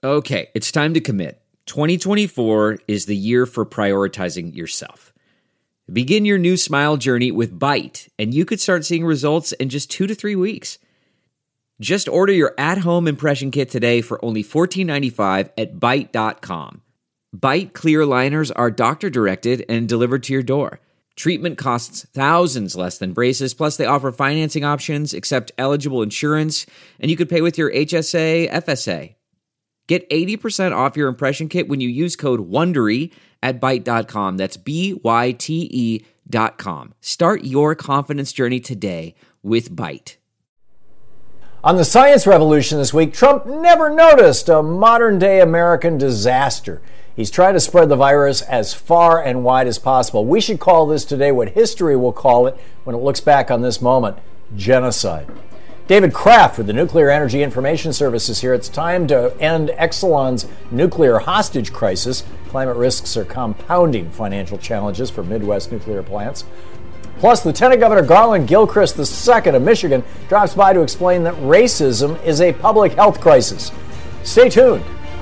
Okay, it's time to commit. 2024 is the year for prioritizing yourself. Begin your new smile journey with Byte, and you could start seeing results in just 2 to 3 weeks. Just order your at-home impression kit today for only $14.95 at Byte.com. Byte clear liners are doctor-directed and delivered to your door. Treatment costs thousands less than braces, plus they offer financing options, accept eligible insurance, and you could pay with your HSA, FSA. Get 80% off your impression kit when you use code WONDERY at Byte.com. That's BYTE.com. Start your confidence journey today with Byte. On the science revolution this week, Trump never noticed a modern-day American disaster. He's trying to spread the virus as far and wide as possible. We should call this today what history will call it when it looks back on this moment: genocide. David Kraft with the Nuclear Energy Information Services here. It's time to end Exelon's nuclear hostage crisis. Climate risks are compounding financial challenges for Midwest nuclear plants. Plus, Lieutenant Governor Garland Gilchrist II of Michigan drops by to explain that racism is a public health crisis. Stay tuned.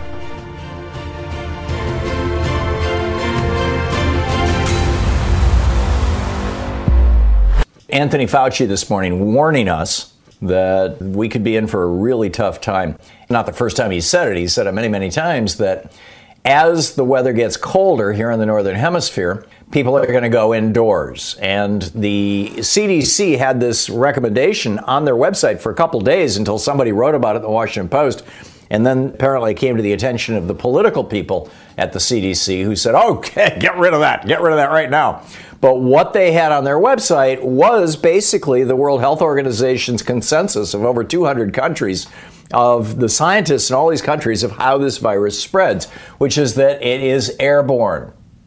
Anthony Fauci this morning warning us that we could be in for a really tough time. Not the first time he said it. He said it many, many times that as the weather gets colder here in the Northern Hemisphere, people are going to go indoors. And the CDC had this recommendation on their website for a couple days until somebody wrote about it in the Washington Post. And then apparently it came to the attention of the political people at the CDC who said, okay, get rid of that. Get rid of that right now. But what they had on their website was basically the World Health Organization's consensus of over 200 countries, of the scientists in all these countries, of how this virus spreads, which is that it is airborne.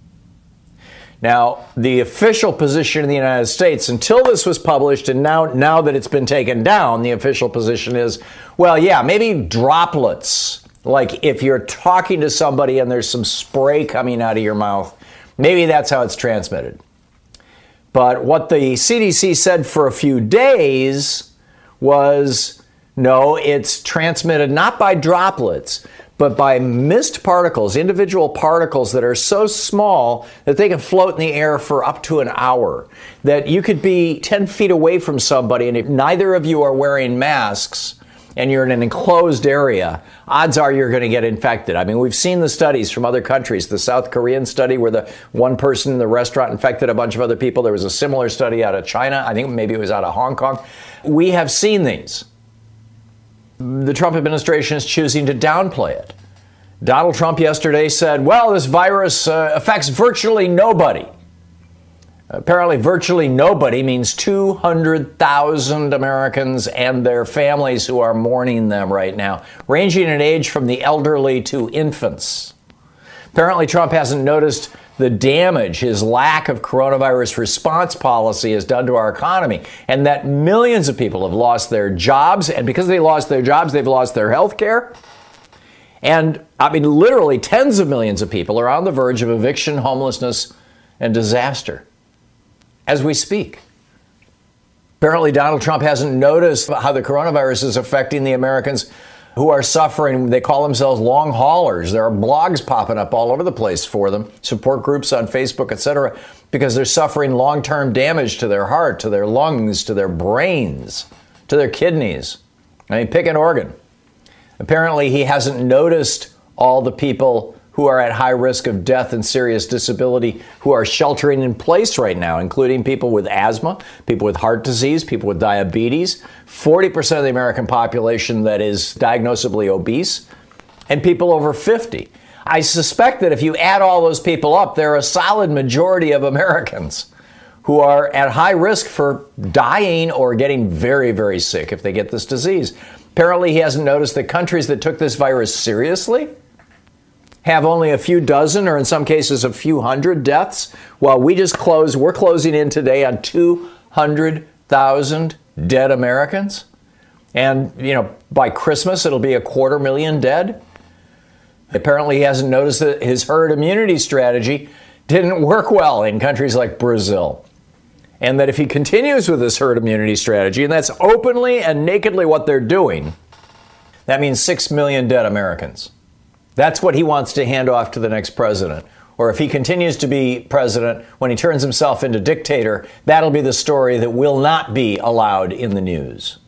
Now, the official position in the United States, until this was published, and now that it's been taken down, the official position is, well, yeah, maybe droplets. Like if you're talking to somebody and there's some spray coming out of your mouth, maybe that's how it's transmitted. But what the CDC said for a few days was, no, it's transmitted not by droplets, but by mist particles, individual particles that are so small that they can float in the air for up to an hour. That you could be 10 feet away from somebody, and if neither of you are wearing masks and you're in an enclosed area, odds are you're going to get infected. I mean, we've seen the studies from other countries. The South Korean study where the one person in the restaurant infected a bunch of other people. There was a similar study out of China. I think maybe it was out of Hong Kong. We have seen these. The Trump administration is choosing to downplay it. Donald Trump yesterday said, well, this virus affects virtually nobody. Apparently, virtually nobody means 200,000 Americans and their families who are mourning them right now, ranging in age from the elderly to infants. Apparently, Trump hasn't noticed the damage his lack of coronavirus response policy has done to our economy, and that millions of people have lost their jobs, and because they lost their jobs, they've lost their health care. And, I mean, literally tens of millions of people are on the verge of eviction, homelessness, and disaster as we speak. Apparently, Donald Trump hasn't noticed how the coronavirus is affecting the Americans who are suffering. They call themselves long haulers. There are blogs popping up all over the place for them, support groups on Facebook, etc., because they're suffering long-term damage to their heart, to their lungs, to their brains, to their kidneys. I mean, pick an organ. Apparently, he hasn't noticed all the people who are at high risk of death and serious disability who are sheltering in place right now, including people with asthma, people with heart disease, people with diabetes, 40% of the American population that is diagnosably obese, and people over 50. I suspect that if you add all those people up, they're a solid majority of Americans who are at high risk for dying or getting very, very sick if they get this disease. Apparently, he hasn't noticed that countries that took this virus seriously have only a few dozen, or in some cases a few hundred deaths, while we're closing in today on 200,000 dead Americans. And, by Christmas, it'll be 250,000 dead. Apparently, he hasn't noticed that his herd immunity strategy didn't work well in countries like Brazil. And that if he continues with this herd immunity strategy, and that's openly and nakedly what they're doing, that means 6 million dead Americans. That's what he wants to hand off to the next president. Or if he continues to be president, when he turns himself into dictator, that'll be the story that will not be allowed in the news.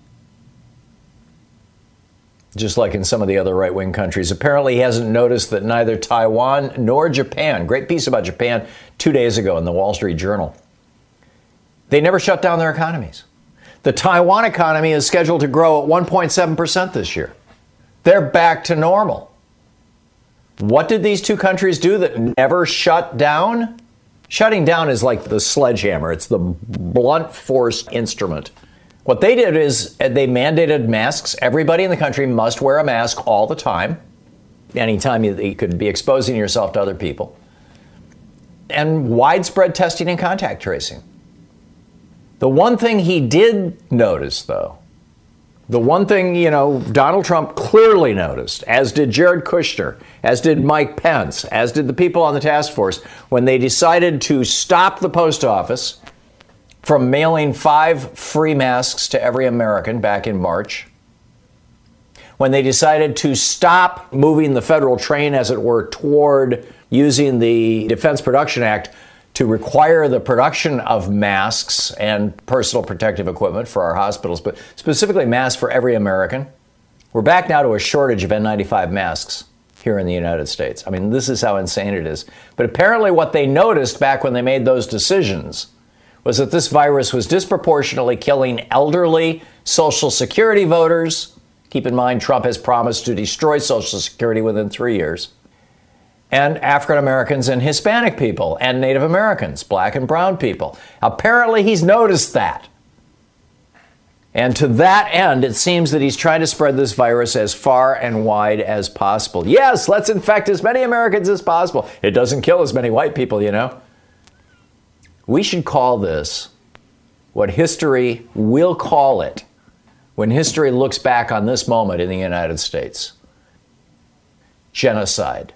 Just like in some of the other right-wing countries. Apparently he hasn't noticed that neither Taiwan nor Japan, great piece about Japan 2 days ago in the Wall Street Journal, they never shut down their economies. The Taiwan economy is scheduled to grow at 1.7% this year. They're back to normal. What did these two countries do that never shut down? Shutting down is like the sledgehammer. It's the blunt force instrument. What they did is they mandated masks. Everybody in the country must wear a mask all the time. Anytime you could be exposing yourself to other people. And widespread testing and contact tracing. The one thing he did notice, though, the one thing, Donald Trump clearly noticed, as did Jared Kushner, as did Mike Pence, as did the people on the task force, when they decided to stop the post office from mailing 5 free masks to every American back in March, when they decided to stop moving the federal train, as it were, toward using the Defense Production Act to require the production of masks and personal protective equipment for our hospitals, but specifically masks for every American. We're back now to a shortage of N95 masks here in the United States. I mean, this is how insane it is. But apparently what they noticed back when they made those decisions was that this virus was disproportionately killing elderly Social Security voters. Keep in mind, Trump has promised to destroy Social Security within 3 years. And African Americans and Hispanic people and Native Americans, black and brown people. Apparently he's noticed that. And to that end, it seems that he's trying to spread this virus as far and wide as possible. Yes, let's infect as many Americans as possible. It doesn't kill as many white people, We should call this what history will call it when history looks back on this moment in the United States. Genocide.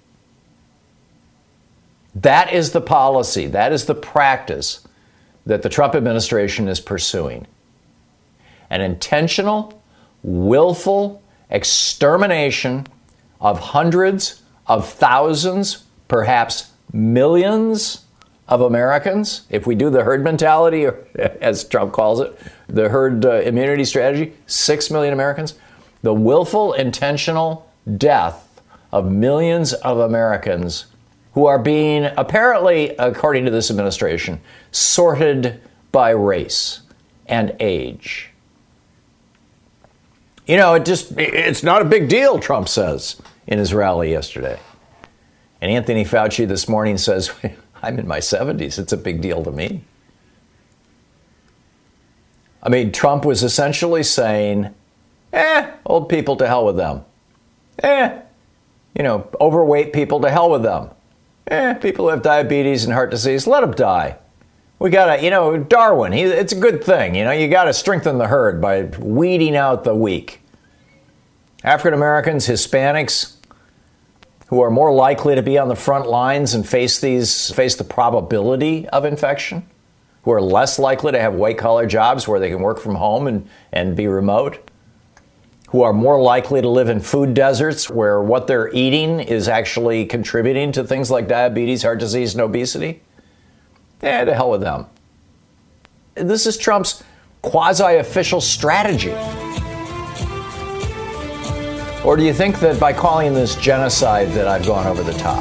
That is the policy, that is the practice that the Trump administration is pursuing. An intentional, willful extermination of hundreds of thousands, perhaps millions of Americans. If we do the herd mentality, or as Trump calls it, the herd immunity strategy, 6 million Americans. The willful, intentional death of millions of Americans who are being, apparently, according to this administration, sorted by race and age. It's not a big deal, Trump says in his rally yesterday. And Anthony Fauci this morning says, I'm in my 70s. It's a big deal to me. I mean, Trump was essentially saying, old people, to hell with them. Overweight people, to hell with them. People who have diabetes and heart disease, let them die. We gotta, Darwin, it's a good thing. You gotta strengthen the herd by weeding out the weak. African Americans, Hispanics, who are more likely to be on the front lines and face the probability of infection, who are less likely to have white-collar jobs where they can work from home and be remote, who are more likely to live in food deserts where what they're eating is actually contributing to things like diabetes, heart disease, and obesity. To hell with them. This is Trump's quasi-official strategy. Or do you think that by calling this genocide that I've gone over the top?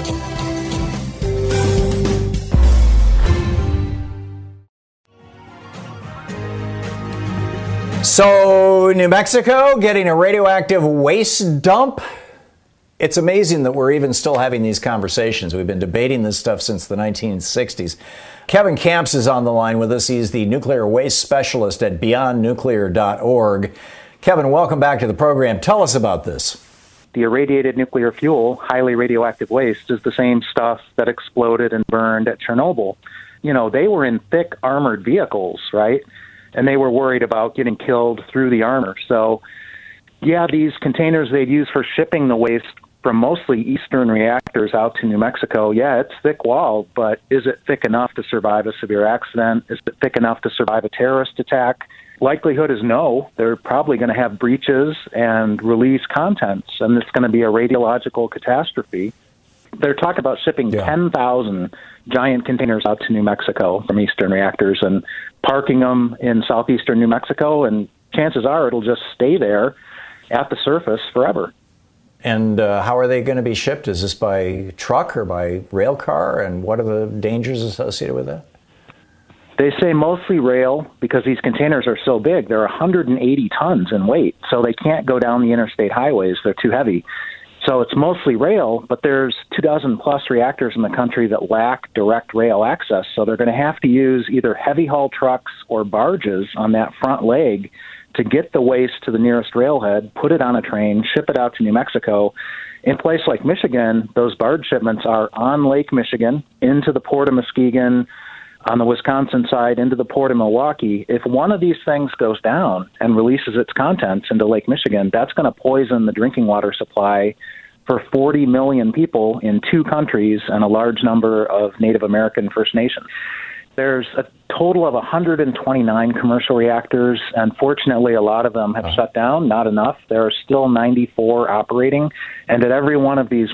So, New Mexico getting a radioactive waste dump? It's amazing that we're even still having these conversations. We've been debating this stuff since the 1960s. Kevin Camps is on the line with us. He's the nuclear waste specialist at beyondnuclear.org. Kevin, welcome back to the program. Tell us about this. The irradiated nuclear fuel, highly radioactive waste, is the same stuff that exploded and burned at Chernobyl. They were in thick armored vehicles, right? And they were worried about getting killed through the armor. So, these containers they'd use for shipping the waste from mostly Eastern reactors out to New Mexico, it's thick-walled, but is it thick enough to survive a severe accident? Is it thick enough to survive a terrorist attack? likelihood is no. They're probably going to have breaches and release contents, and it's going to be a radiological catastrophe. They're talking about shipping 10,000 giant containers out to New Mexico from Eastern reactors and parking them in southeastern New Mexico, and chances are it'll just stay there at the surface forever. And how are they going to be shipped? Is this by truck or by rail car? And what are the dangers associated with that? They say mostly rail because these containers are so big. They're 180 tons in weight, so they can't go down the interstate highways. They're too heavy. So it's mostly rail, but there's 24 plus reactors in the country that lack direct rail access. So they're going to have to use either heavy haul trucks or barges on that front leg to get the waste to the nearest railhead, put it on a train, ship it out to New Mexico. In a place like Michigan, those barge shipments are on Lake Michigan, into the Port of Muskegon, on the Wisconsin side, into the Port of Milwaukee. If one of these things goes down and releases its contents into Lake Michigan, that's going to poison the drinking water supply for 40 million people in 2 countries and a large number of Native American First Nations. There's a total of 129 commercial reactors, and fortunately a lot of them have shut down, not enough. There are still 94 operating, and at every one of these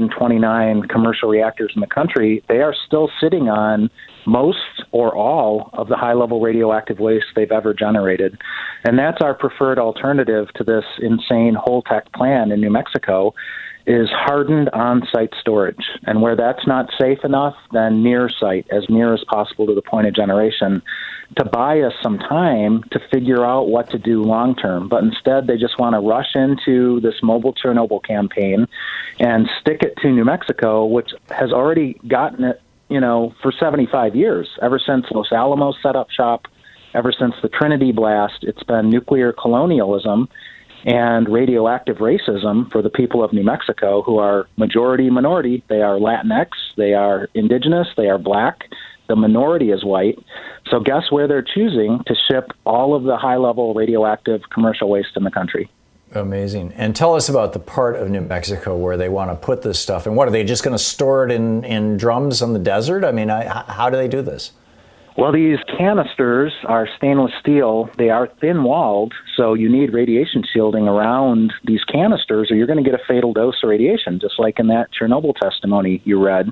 129 commercial reactors in the country, they are still sitting on most or all of the high-level radioactive waste they've ever generated. And that's our preferred alternative to this insane Holtec plan in New Mexico, is hardened on-site storage. And where that's not safe enough, then near-site, as near as possible to the point of generation, to buy us some time to figure out what to do long-term. But instead, they just want to rush into this mobile Chernobyl campaign and stick it to New Mexico, which has already gotten it, for 75 years, ever since Los Alamos set up shop, ever since the Trinity blast. It's been nuclear colonialism and radioactive racism for the people of New Mexico, who are majority minority. They are Latinx, they are indigenous, they are black. The minority is white. So guess where they're choosing to ship all of the high-level radioactive commercial waste in the country? Amazing. And tell us about the part of New Mexico where they want to put this stuff. And what, are they just going to store it in drums on the desert? I mean, how do they do this? Well, these canisters are stainless steel. They are thin-walled, so you need radiation shielding around these canisters, or you're going to get a fatal dose of radiation, just like in that Chernobyl testimony you read.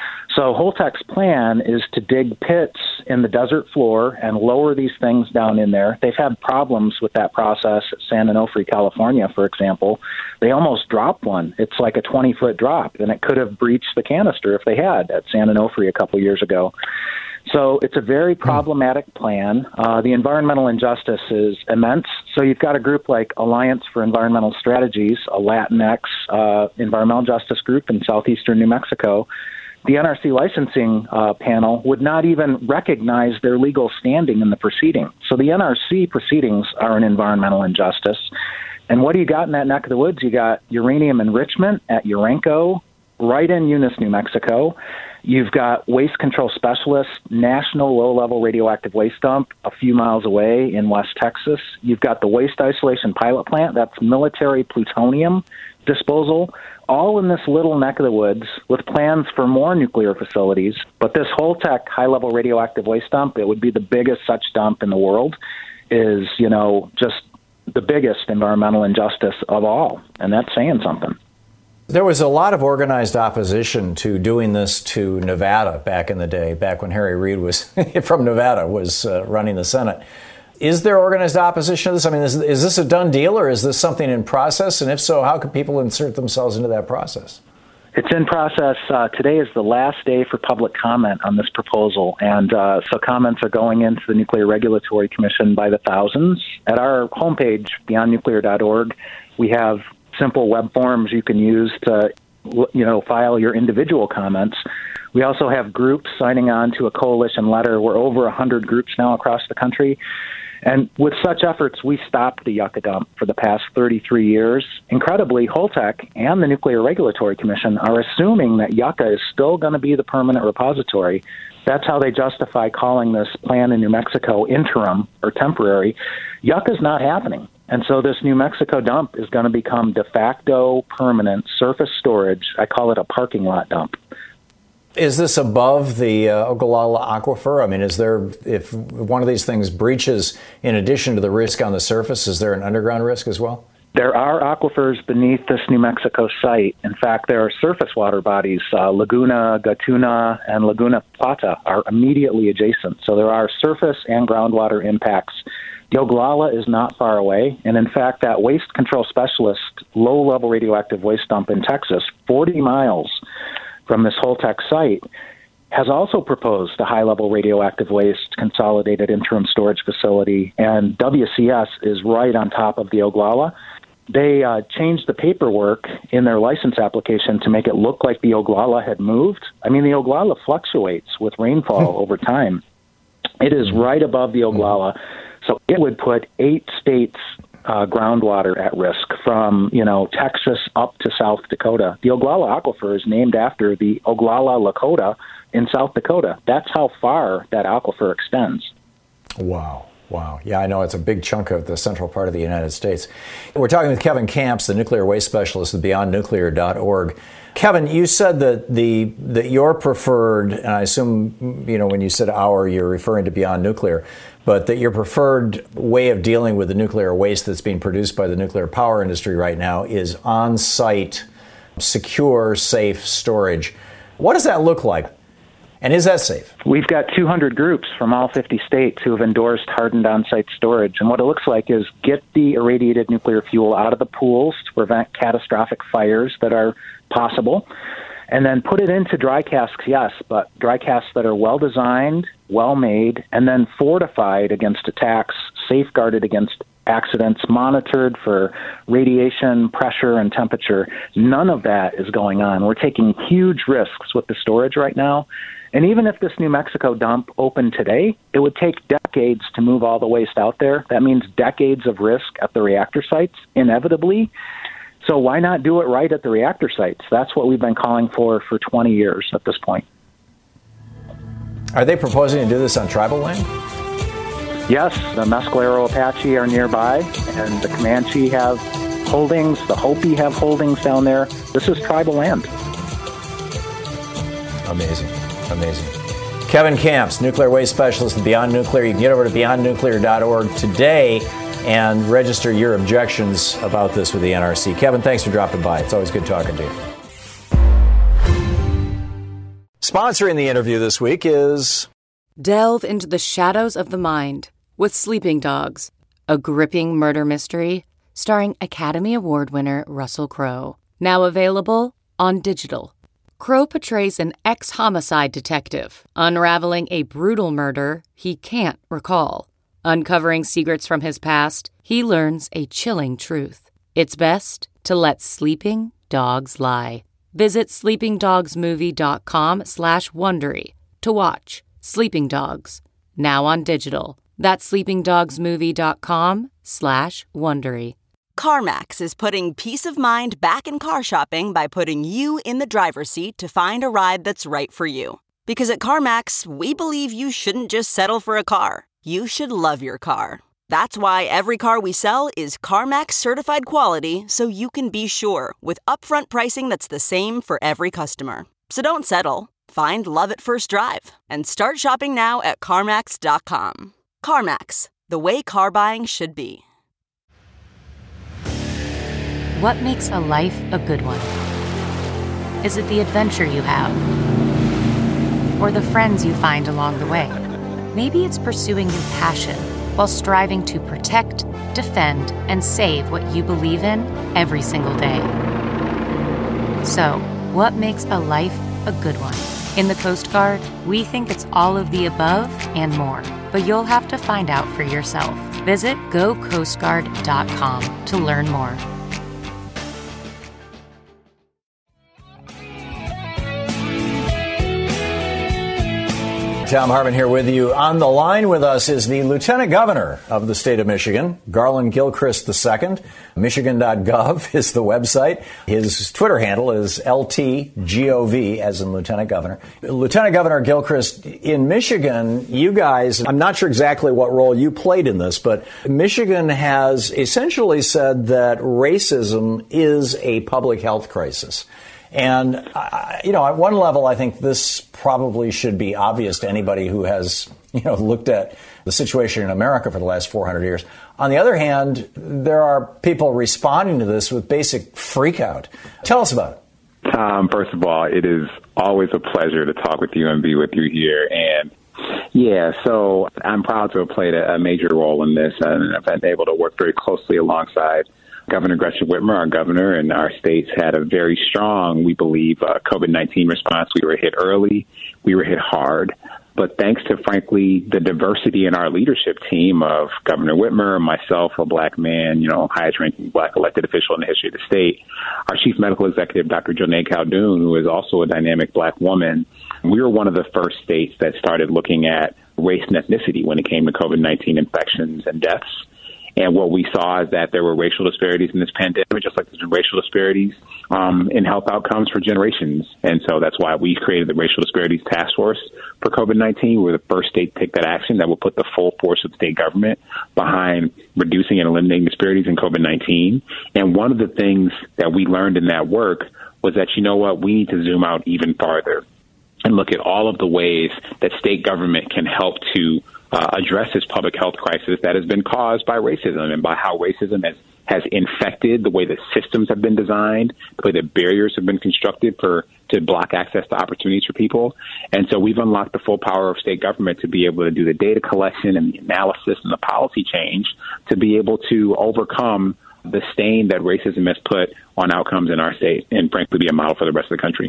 So Holtec's plan is to dig pits in the desert floor and lower these things down in there. They've had problems with that process at San Onofre, California, for example. They almost dropped one. It's like a 20-foot drop, and it could have breached the canister if they had at San Onofre a couple years ago. So it's a very problematic plan. The environmental injustice is immense. So you've got a group like Alliance for Environmental Strategies, a Latinx environmental justice group in southeastern New Mexico. The NRC licensing panel would not even recognize their legal standing in the proceeding. So the NRC proceedings are an environmental injustice. And what do you got in that neck of the woods? You got uranium enrichment at Urenco, right in Eunice, New Mexico. You've got Waste Control Specialists, National Low-Level Radioactive Waste Dump a few miles away in West Texas. You've got the Waste Isolation Pilot Plant, that's military plutonium disposal, all in this little neck of the woods with plans for more nuclear facilities. But this Holtec high-level radioactive waste dump, it would be the biggest such dump in the world, is, just the biggest environmental injustice of all. And that's saying something. There was a lot of organized opposition to doing this to Nevada back in the day, back when Harry Reid was from Nevada, was running the Senate. Is there organized opposition to this? I mean, is this a done deal, or is this something in process? And if so, how can people insert themselves into that process? It's in process. Today is the last day for public comment on this proposal, and so comments are going into the Nuclear Regulatory Commission by the thousands. At our homepage, beyondnuclear.org, we have simple web forms you can use to, file your individual comments. We also have groups signing on to a coalition letter. We're over 100 groups now across the country. And with such efforts, we stopped the Yucca dump for the past 33 years. Incredibly, Holtec and the Nuclear Regulatory Commission are assuming that Yucca is still going to be the permanent repository. That's how they justify calling this plan in New Mexico interim or temporary. Yucca's not happening. And so this New Mexico dump is going to become de facto permanent surface storage. I call it a parking lot dump. Is this above the Ogallala Aquifer? I mean, if one of these things breaches, in addition to the risk on the surface, is there an underground risk as well? There are aquifers beneath this New Mexico site. In fact, there are surface water bodies. Laguna Gatuna and Laguna Plata are immediately adjacent. So there are surface and groundwater impacts. The Ogallala is not far away. And in fact, that waste control specialist low-level radioactive waste dump in Texas, 40 miles from this Holtec site, has also proposed a high-level radioactive waste consolidated interim storage facility, and WCS is right on top of the Ogallala. They changed the paperwork in their license application to make it look like the Ogallala had moved. I mean, the Ogallala fluctuates with rainfall over time. It is right above the Ogallala, so it would put 8 states' groundwater at risk from, Texas up to South Dakota. The Ogallala Aquifer is named after the Oglala Lakota in South Dakota. That's how far that aquifer extends. Wow. Yeah, I know it's a big chunk of the central part of the United States. We're talking with Kevin Kamps, the nuclear waste specialist at BeyondNuclear.org. Kevin, you said that your preferred, and I assume, when you said our, you're referring to Beyond Nuclear, but that your preferred way of dealing with the nuclear waste that's being produced by the nuclear power industry right now is on-site, secure, safe storage. What does that look like? And is that safe? We've got 200 groups from all 50 states who have endorsed hardened on-site storage. And what it looks like is get the irradiated nuclear fuel out of the pools to prevent catastrophic fires that are possible, and then put it into dry casks, yes, but dry casks that are well-designed, well-made, and then fortified against attacks, safeguarded against accidents, monitored for radiation, pressure, and temperature. None of that is going on. We're taking huge risks with the storage right now. And even if this New Mexico dump opened today, it would take decades to move all the waste out there. That means decades of risk at the reactor sites, inevitably. So why not do it right at the reactor sites? That's what we've been calling for 20 years at this point. Are they proposing to do this on tribal land? Yes, the Mescalero Apache are nearby, and the Comanche have holdings, the Hopi have holdings down there. This is tribal land. Amazing. Kevin Kamps, nuclear waste specialist at Beyond Nuclear. You can get over to beyondnuclear.org today and register your objections about this with the NRC. Kevin, thanks for dropping by. It's always good talking to you. Sponsoring the interview this week is... Delve into the shadows of the mind with Sleeping Dogs, a gripping murder mystery starring Academy Award winner Russell Crowe. Now available on digital. Crowe portrays an ex-homicide detective unraveling a brutal murder he can't recall. Uncovering secrets from his past, he learns a chilling truth. It's best to let sleeping dogs lie. Visit sleepingdogsmovie.com/Wondery to watch Sleeping Dogs, now on digital. That's sleepingdogsmovie.com/Wondery. CarMax is putting peace of mind back in car shopping by putting you in the driver's seat to find a ride that's right for you. Because at CarMax, we believe you shouldn't just settle for a car. You should love your car. That's why every car we sell is CarMax certified quality, so you can be sure with upfront pricing that's the same for every customer. So don't settle. Find love at first drive and start shopping now at CarMax.com. CarMax, the way car buying should be. What makes a life a good one? Is it the adventure you have? Or the friends you find along the way? Maybe it's pursuing your passion while striving to protect, defend, and save what you believe in every single day. So, what makes a life a good one? In the Coast Guard, we think it's all of the above and more, but you'll have to find out for yourself. Visit GoCoastGuard.com to learn more. Tom Harmon here with you. On the line with us is the Lieutenant Governor of the state of Michigan, Garland Gilchrist II. Michigan.gov is the website. His Twitter handle is LTGOV, as in Lieutenant Governor. Lieutenant Governor Gilchrist, in Michigan, you guys, I'm not sure exactly what role you played in this, but Michigan has essentially said that racism is a public health crisis. And, at one level, I think this probably should be obvious to anybody who has, looked at the situation in America for the last 400 years. On the other hand, there are people responding to this with basic freak out. Tell us about it. Tom, first of all, it is always a pleasure to talk with you and be with you here. And so I'm proud to have played a major role in this, and I've been able to work very closely alongside Governor Gretchen Whitmer, our governor, and our states had a very strong, we believe, COVID-19 response. We were hit early. We were hit hard. But thanks to, frankly, the diversity in our leadership team of Governor Whitmer, myself, a black man, highest ranking black elected official in the history of the state, our chief medical executive, Dr. Joneigh Khaldun, who is also a dynamic black woman, we were one of the first states that started looking at race and ethnicity when it came to COVID-19 infections and deaths. And what we saw is that there were racial disparities in this pandemic, just like there's been racial disparities in health outcomes for generations. And so that's why we created the Racial Disparities Task Force for COVID-19. We're the first state to take that action that will put the full force of state government behind reducing and eliminating disparities in COVID-19. And one of the things that we learned in that work was that, we need to zoom out even farther and look at all of the ways that state government can help to address this public health crisis that has been caused by racism and by how racism has infected the way that systems have been designed, the way that barriers have been constructed to block access to opportunities for people. And so we've unlocked the full power of state government to be able to do the data collection and the analysis and the policy change to be able to overcome the stain that racism has put on outcomes in our state and, frankly, be a model for the rest of the country.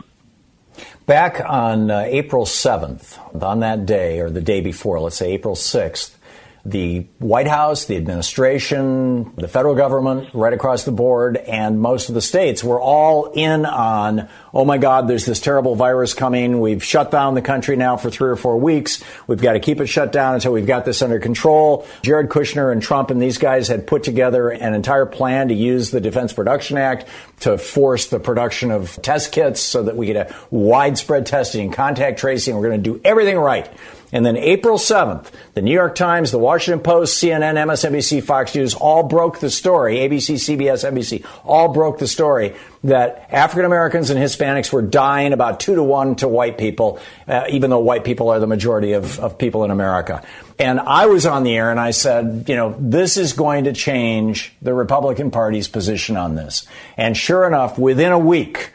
Back on April 7th, on that day, or the day before, let's say April 6th, the White House, the administration, the federal government, right across the board, and most of the states were all in on, oh my God, there's this terrible virus coming. We've shut down the country now for 3 or 4 weeks. We've got to keep it shut down until we've got this under control. Jared Kushner and Trump and these guys had put together an entire plan to use the Defense Production Act to force the production of test kits so that we could have widespread testing and contact tracing. We're going to do everything right. And then April 7th, the New York Times, the Washington Post, CNN, MSNBC, Fox News all broke the story, ABC, CBS, NBC, all broke the story that African Americans and Hispanics were dying about 2-to-1 to white people, even though white people are the majority of people in America. And I was on the air and I said, this is going to change the Republican Party's position on this. And sure enough, within a week,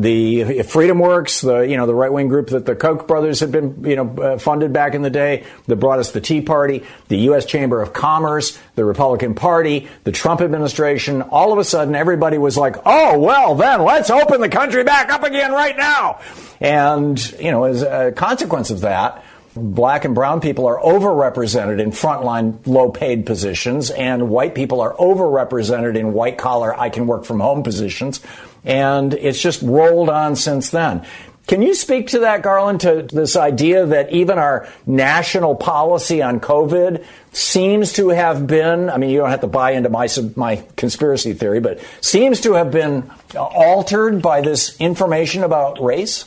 the Freedom Works, the right-wing group that the Koch brothers had been, funded back in the day, that brought us the Tea Party, the U.S. Chamber of Commerce, the Republican Party, the Trump administration, all of a sudden everybody was like, oh, well, then let's open the country back up again right now. And, as a consequence of that, black and brown people are overrepresented in frontline low-paid positions, and white people are overrepresented in white-collar, I-can-work-from-home positions. And it's just rolled on since then. Can you speak to that, Garland, to this idea that even our national policy on COVID seems to have been, you don't have to buy into my conspiracy theory, but seems to have been altered by this information about race?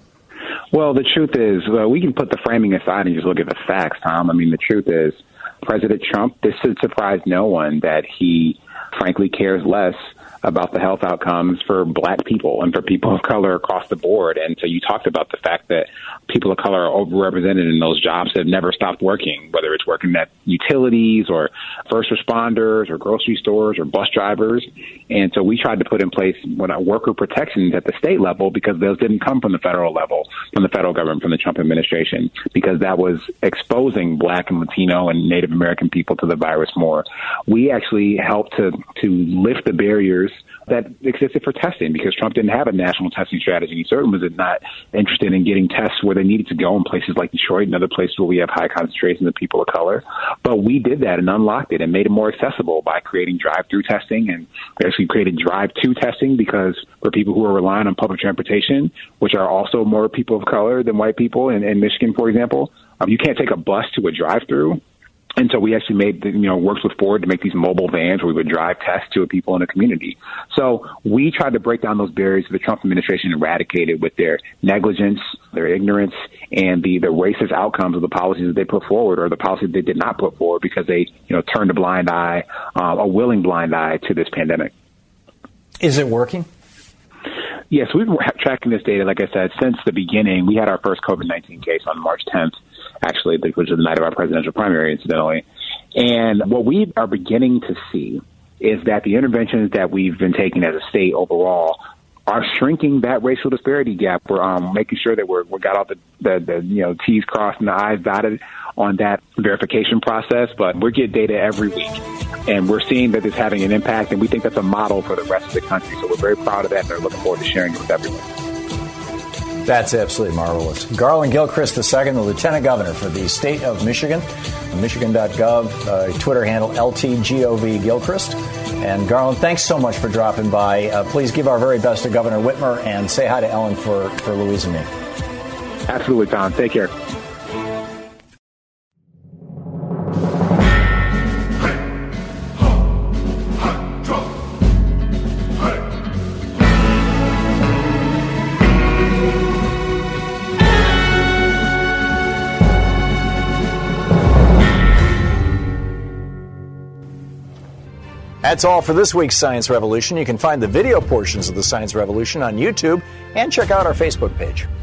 Well, the truth is, we can put the framing aside and just look at the facts, Tom. The truth is, President Trump, this should surprise no one that he, frankly, cares less about the health outcomes for black people and for people of color across the board. And so you talked about the fact that people of color are overrepresented in those jobs that have never stopped working, whether it's working at utilities or first responders or grocery stores or bus drivers. And so we tried to put in place worker protections at the state level because those didn't come from the federal level, from the federal government, from the Trump administration, because that was exposing black and Latino and Native American people to the virus more. We actually helped to lift the barriers that existed for testing because Trump didn't have a national testing strategy. He certainly was not interested in getting tests where they needed to go in places like Detroit and other places where we have high concentrations of people of color. But we did that and unlocked it and made it more accessible by creating drive-through testing, and we actually created drive-to testing because for people who are relying on public transportation, which are also more people of color than white people in Michigan, for example, you can't take a bus to a drive-through. And so we actually worked with Ford to make these mobile vans where we would drive tests to people in a community. So we tried to break down those barriers that the Trump administration eradicated with their negligence, their ignorance, and the racist outcomes of the policies that they put forward or the policies they did not put forward because they, turned a blind eye, a willing blind eye to this pandemic. Is it working? Yes, we've been tracking this data, like I said, since the beginning. We had our first COVID-19 case on March 10th, actually, which was the night of our presidential primary, incidentally. And what we are beginning to see is that the interventions that we've been taking as a state overall are shrinking that racial disparity gap. We're making sure that we got all the T's crossed and the I's dotted on that verification process. But we get data every week, and we're seeing that it's having an impact, and we think that's a model for the rest of the country. So we're very proud of that, and are looking forward to sharing it with everyone. That's absolutely marvelous. Garland Gilchrist II, the Lieutenant Governor for the state of Michigan, Michigan.gov, Twitter handle LTGOV Gilchrist. And Garland, thanks so much for dropping by. Please give our very best to Governor Whitmer and say hi to Ellen for Louise and me. Absolutely, Tom. Take care. That's all for this week's Science Revolution. You can find the video portions of the Science Revolution on YouTube and check out our Facebook page.